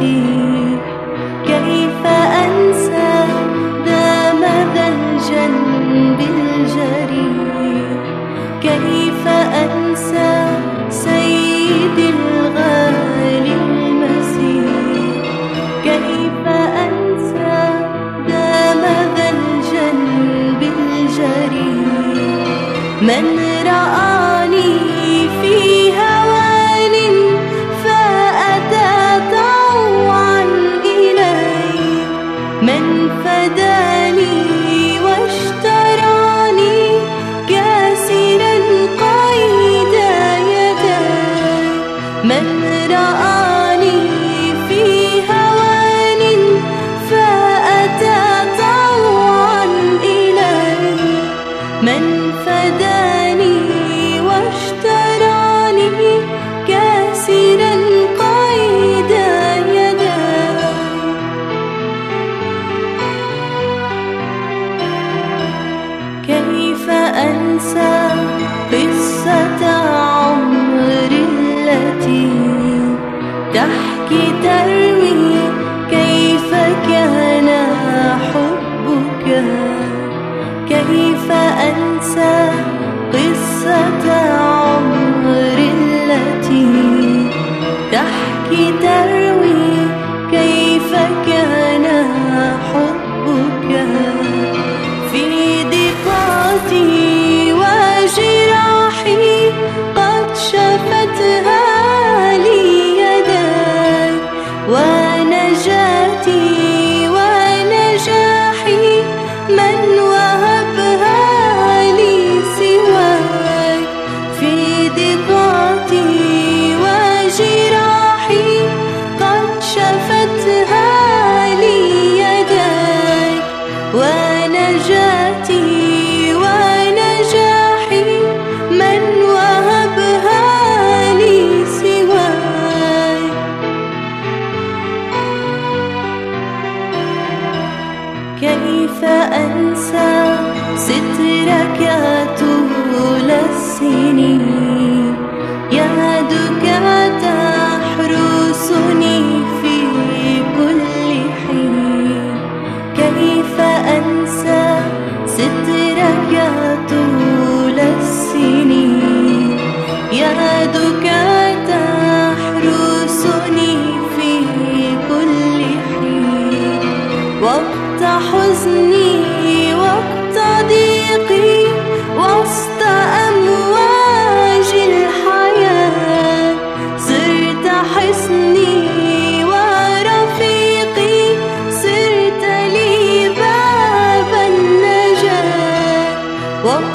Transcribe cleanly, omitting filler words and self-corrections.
التي كيف أنسى دام ذا الجنب الجريح، كيف أنسى سيدي الغالي المسيح، كيف أنسى دام ذا الجنب الجريح. من رآني في هوان فأتى طوعا إلي، من فداني واشتراني كاسرا قيد يدي. من رآني في هوان فأتى طوعا إلي، من فداني واشتراني كاسرا قيد يدي. كيف أنسى قصة عمري التي تحكي تروي كيف كان حبك، كيف أنسى قصة عمري التي تحكي تروي كيف كان حبك. في ضيقاتي وجراحي قد شفتها لي يداي، ونجاتي ونجاحي من وهبها لي سواي. في ضيقاتي وجراحي قد شفتها لي يداي، ونجاتي ونجاحي من وهبها لي سواي. كيف أنسى سترك طول السنين، يدك تحرسني في كل حين. كيف أنسى سترك طول السنين، يدك تحرسني في كل حين. وقت حزني وقت ضيقي وسط أمواج الحياة، صرت حصني ورفيقي، صرت لي باب النجاة.